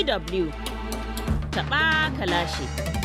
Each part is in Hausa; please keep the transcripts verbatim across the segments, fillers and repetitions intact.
D W taɓa kalashi.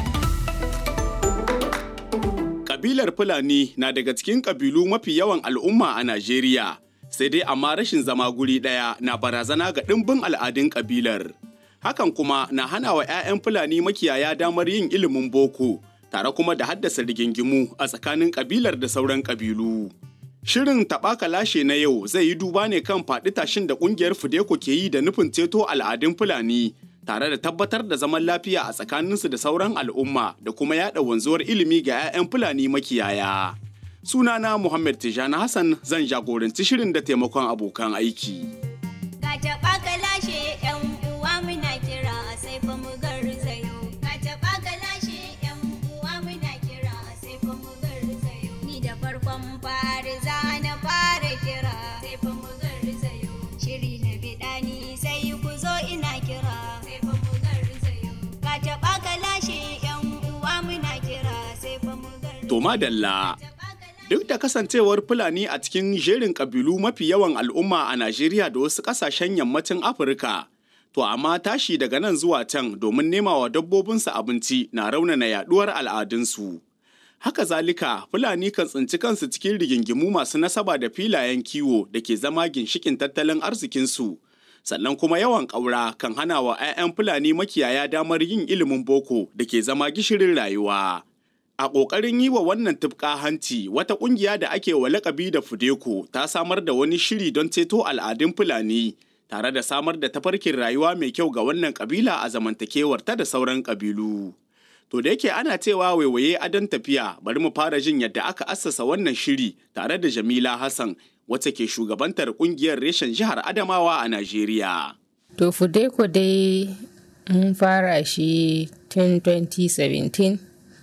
Kabilar Fulani na daga cikin kabilu mafi yawan al'umma a Najeriya, sai dai amma rashin zama guri ɗaya na barazana ga ɗimbin al'adun kabilar. Hakan kuma na hana wa 'ya'yan Fulani makiyaya damar yin ilimin boko, tare kuma da haddasa rigingimu a tsakanin kabilar da sauran kabilu. Shirin taɓa kalashe na yau zai yi duba ne kan faɗi tashin da ƙungiyar Fudeko ke yi da nufin ceto al'adun Fulani, tare da tabbatar da zaman lafiya a tsakaninsu da sauran al'umma da kuma yaɗa wanzuwar ilimi ga 'ya'yan Fulani makiyaya. Sunana Muhammad Tijani Hassan, zan jagoranci shirin da taimakon abokan aiki. Ka taɓa kalashe 'yan uwa muna kira sai fa mu garzayo. Ka taɓa kalashe 'yan uwa muna kira sai fa mu garzayo. Ni da farkon fari za na fara kira sai fa mu garzayo. Shiri na bidani sai ku zo ina kira sai fa mu garzayo. Ka taɓa kalashe 'yan uwa muna kira sai fa mu garzayo. To madalla. Duk da kasancewar Fulani a cikin jerin ƙabilu mafi yawan al'umma a Najeriya da wasu ƙasashen yammacin Afirka, to amma tashi daga nan zuwa can domin nema wa dabbobinsu abinci na raunana yaɗuwar al'adunsu. Haka zalika, Fulani kan tsinci kansu cikin rigingimu masu nasaba da filayen kiwo da ke zama ginshikin tattalin arzikinsu. Sannan kuma yawan ƙaura kan hana wa 'ya'yan Fulani makiyaya damar yin ilimin boko da ke zama gishirin rayuwa. A ƙoƙarin yi wa wannan tufka hanci, wata ƙungiya da ake wa laƙabi da Fudeko ta samar da wani shiri don ceto al'adun Fulani, tare da samar da tafarkin rayuwa mai kyau ga wannan ƙabila a zamantakewar ta da sauran ƙabilu. To da yake ana cewa waiwaye adon tafiya, bari mu fara jin yadda aka assasa wannan shiri tare da Jamila Hassan, wacce ke shugabantar ƙungiyar reshen jihar Adamawa a Najeriya. To Fudeko dai mun fara shi tun twenty seventeen.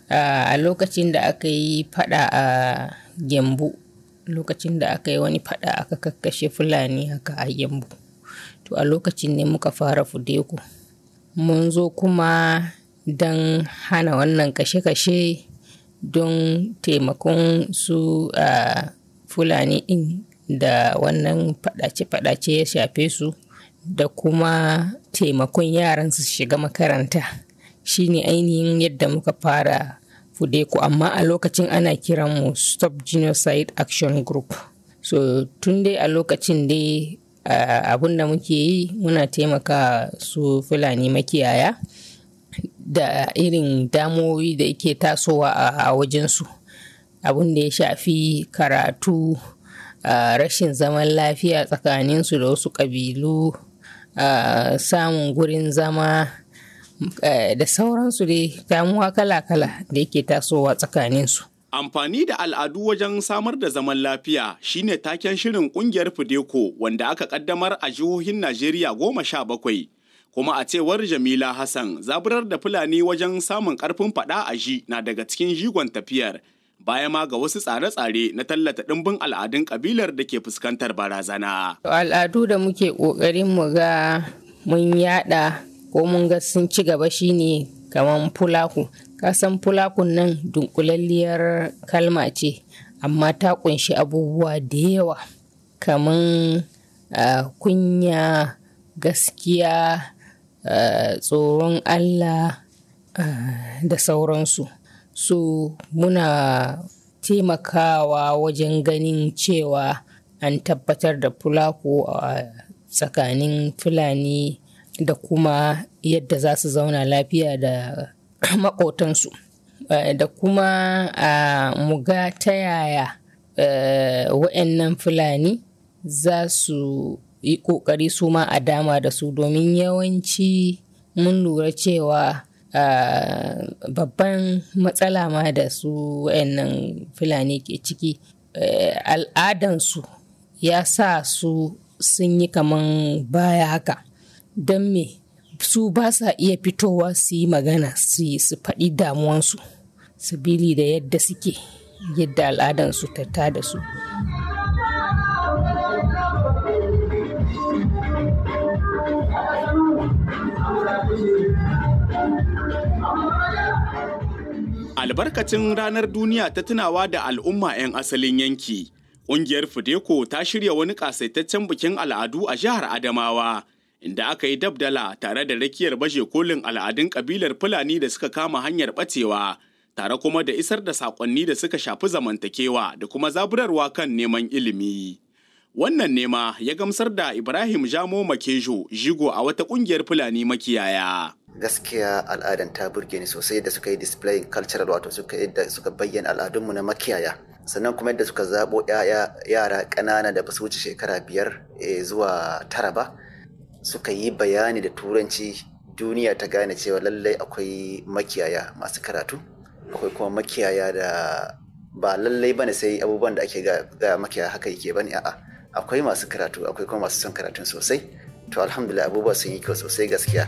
a lokacin da aka yi fada a Gembu, lokacin da aka yi wani fada aka kakkashe Fulani haka a Gembu, to a lokacin ne muka fara Fudeko. Mun zo kuma don hana wannan kashe-kashe, don taimakon su a Fulani din da wannan fadace-fadace ya shafe su, da kuma taimakon yaran su shiga makaranta. Shine ainihin yadda muka fara Fudeko, amma a lokacin ana kiran mu Stop Genocide Action Group. So tun dai a lokacin dai uh, abin da muke yi muna taimaka su Fulani makiyaya da irin damuwoyi da yake tasowa a, a wajensu. Abin da ya shafi karatu, uh, rashin zaman lafiya tsakaninsu da wasu ƙabilu, uh, samun gurin zama, da sauransu dai damuwa kala-kala da yake tasowa tsakaninsu. Amfani da al'adu wajen samar da zaman lafiya shine taken shirin ƙungiyar Fudeko, wanda aka ƙaddamar a jihohin Najeriya goma sha bakwai. Kuma a cewar Jamila Hassan, zaburar da Fulani wajen samun ƙarfin faɗa a ji na daga cikin jigon tafiyar, baya ma ga wasu tsare-tsare na tallata ɗimbin al'adun ƙabilar da ke fuskantar barazana. Al'adu da muke ƙoƙarin mu ga mun yaɗa ko mun ga sun ci gaba shine kaman fulaku. Kasan fulakun nan dunkulalliyar kalma ce, amma ta kunshi abubuwa da yawa kaman uh, kunya, gaskiya, uh, tsoron Allah uh, da sauransu. So muna taimakawa wajen ganin cewa an tabbatar da fulaku a uh, tsakanin Fulani da kuma yadda za su zauna lafiya da maƙotansu, da kuma a muga ta yaya wa'annan Fulani za su yi ƙoƙari su ma a dama da su, domin yawanci mun lura cewa babban matsala ma da su wa'annan Fulani ke ciki, al'adansu ya sa su sun yi kaman baya haka. Don me su ba sa iya fitowa su yi magana su yi su faɗi damuwansu, sabili da yadda suke, yadda al'adansu ta tada su. Albarkacin ranar duniya ta tunawa da al'umma 'yan asalin yanki, ƙungiyar Fudeko ta shirya wani ƙasaitaccen bikin al'adu a jihar Adamawa, inda aka yi dabdala tare da rakiyar baje kolin al'adun ƙabilar Fulani da suka kama hanyar ɓacewa, tare kuma da isar da saƙonni da suka shafi zamantakewa da kuma zaburarwa kan neman ilimi. Wannan nema ya gamsar da Ibrahim Jamo Makejo, jigo a wata ƙungiyar Fulani makiyaya. Gaskiya al'adan ta burge ni sosai da suka yi displaying cultural, wato suka yadda suka bayyana al'adunmu na makiyaya, sannan kuma yadda suka zaɓo yara ƙanana da ba su wuce shekara biyar zuwa tara ba, suka yi bayani da turanci, duniya ta gane cewa lallai akwai makiyaya masu karatu, akwai kuma makiyaya da ba lallai bane sai abubuwan da ake ga makiyaya haka yake bane, a'a akwai masu karatu, akwai kuma masu son karatun sosai. To alhamdulillah abubuwa sun yi kyau sosai gaskiya.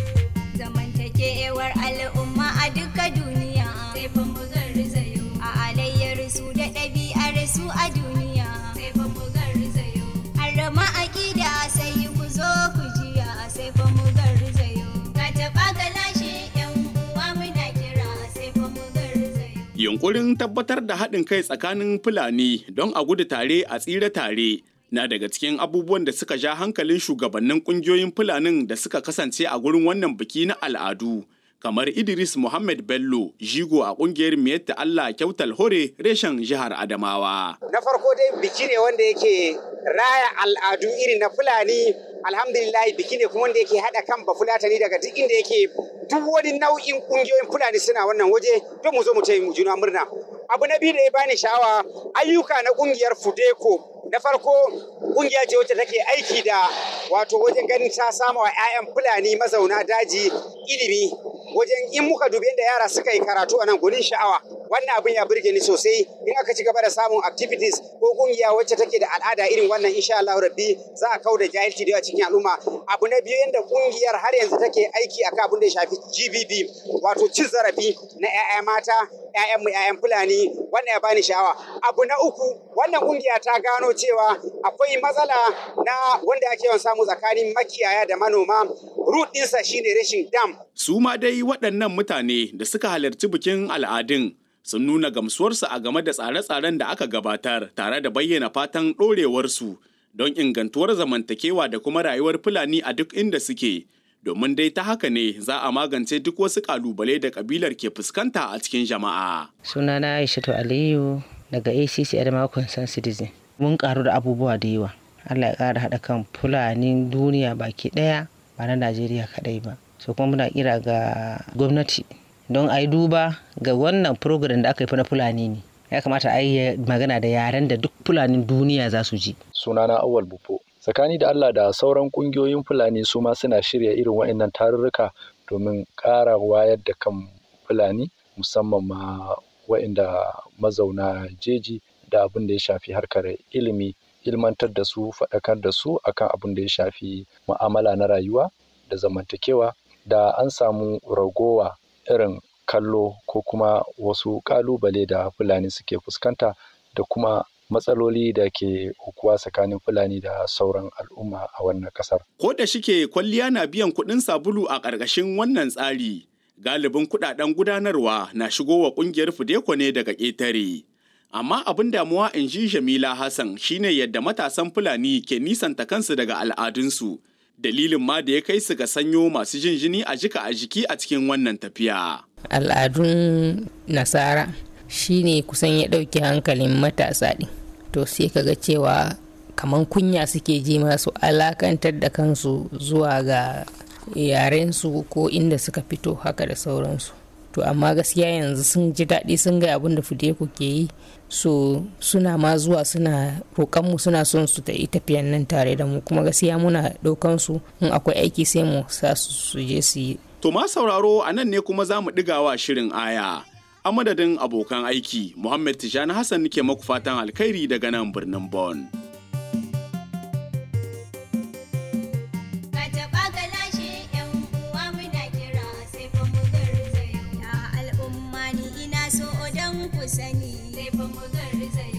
Zamantakewar al'umma a duka duniya sai fa mu garzayo, a alayyar su da ɗabi'ar su a duniya sai fa mu garzayo, harama aƙida sai ku zo ku jiya sai fa mu garzayo, ka taɓa ka lashe yan uwa muna kira sai fa mu garzayo. Yunkurin tabbatar da haɗin kai tsakanin Fulani don a gudu tare a tsira tare na daga cikin abubuwan da suka ja hankalin shugabannin kungiyoyin Fulanin da suka kasance a gurin wannan biki na al'adu, kamar Idris Muhammad Bello, jigo a kungiyar Miyatta Allah Kyautal Hore reshen jihar Adamawa. Na farko dai biki ne wanda yake raya al'adu irin na Fulani. Alhamdulillah biki ne kuma wanda yake haɗa kan Bafulatani daga duk inda yake, duk wani nau'in kungiyoyin Fulani suna wannan waje don mu zo mu taya mu juna murna. Abu na biyu da ya bani sha'awa, ayyuka na kungiyar Fudeko. Na farko kungiya ce wacce take aiki da wato wajen ganin ta sama wa 'ya'yan Fulani mazauna daji ilimi, wajen in muka dubi yadda yara suka yi karatu a nan gunin sha'awa. Wannan abin ya burge ni sosai. In aka ci gaba da samun activities ko kungiya wacce take da al'ada irin wannan, insha Allah rabbi za a kauda jahilci da yawa cikin al'umma. Abu na biyu yadda kungiyar har yanzu take aiki akan abin da ya shafi G B B, wato cin zarafi na 'ya'ya mata, 'ya'yanmu 'ya'yan Fulani. Wannan ya bani sha'awa. Abu na uku, wannan kungiya ta gano cewa akwai matsala na wanda ake yawan samu tsakanin makiyaya da manoma. Root ɗinsa shine rashin dam. Su ma dai waɗannan mutane da suka halarci bikin al'adun sun nuna gamsuwarsu a game da tsare-tsaren da aka gabatar, tare da bayyana fatan ɗorewarsu don ingantuwar zamantakewa da kuma rayuwar Fulani a duk inda suke, domin dai ta haka ne za a magance duk wasu ƙalubale da ƙabilar ke fuskanta a cikin jama'a. Sunana Aishatu Aliyu daga A C C Adamawa Concerned Citizen. Mun karu da abubuwa da yawa. Allah ya ƙara haɗa kan Fulanin duniya baki ɗaya, ba na Najeriya kaɗai ba. So kuma muna kira ga gwamnati don a yi duba ga wannan program da aka yi na Fulani ne. Ya kamata a yi magana da yaren da duk Fulanin duniya za su ji. Sunana Awal Bufo. Tsakani da Allah da sauran kungiyoyin Fulani su ma suna shirya irin waɗannan tarurruka domin ƙara wayar da kan Fulani, musamman ma waɗanda mazauna jeji, da abin da ya shafi harkar ilimi, ilmantar da su, faɗakar da su akan abin da ya shafi mu'amala na rayuwa da zamantakewa, da an samu ragowa irin kallo ko kuma wasu ƙalubale da Fulani suke fuskanta, da kuma matsaloli da ke hukuwa tsakanin Fulani da sauran al'umma a wannan ƙasar. Ko da shike kwalliya na biyan kuɗin sabulu a ƙarƙashin wannan tsari, galibin kuɗaɗen gudanarwa na shigowa ƙungiyar Fudeko ne daga ƙetare. Amma abin damuwa, in ji Jamila Hassan, shine yadda matasan Fulani ke nisanta kansu daga al'adunsu, dalilin ma da ya kai su ga sanyo masu jin jini a jika a jiki a cikin wannan tafiya. Al'adun Nasara shine kusan ya ɗauki hankalin matasa ɗin. To sai kaga cewa kaman kunya suke ji masu alakantar da kansu zuwa ga yarensu ko inda suka fito haka da sauransu. To amma gaskiya yanzu sun ji daɗi sun ga abin da Fudeko ke yi, so suna ma zuwa suna roƙonmu suna son su ta yi tafiyan nan tare da mu, kuma gaskiya muna ɗaukan su in akwai aiki sai mu sa su je su yi. To ma sauraro, a nan ne kuma za mu ɗigawa shirin aya. A madadin abokan aiki, Muhammad Tijani Hassan nake maku fatan alkhairi daga nan birnin Bon. Sani sai fa mu garzayo.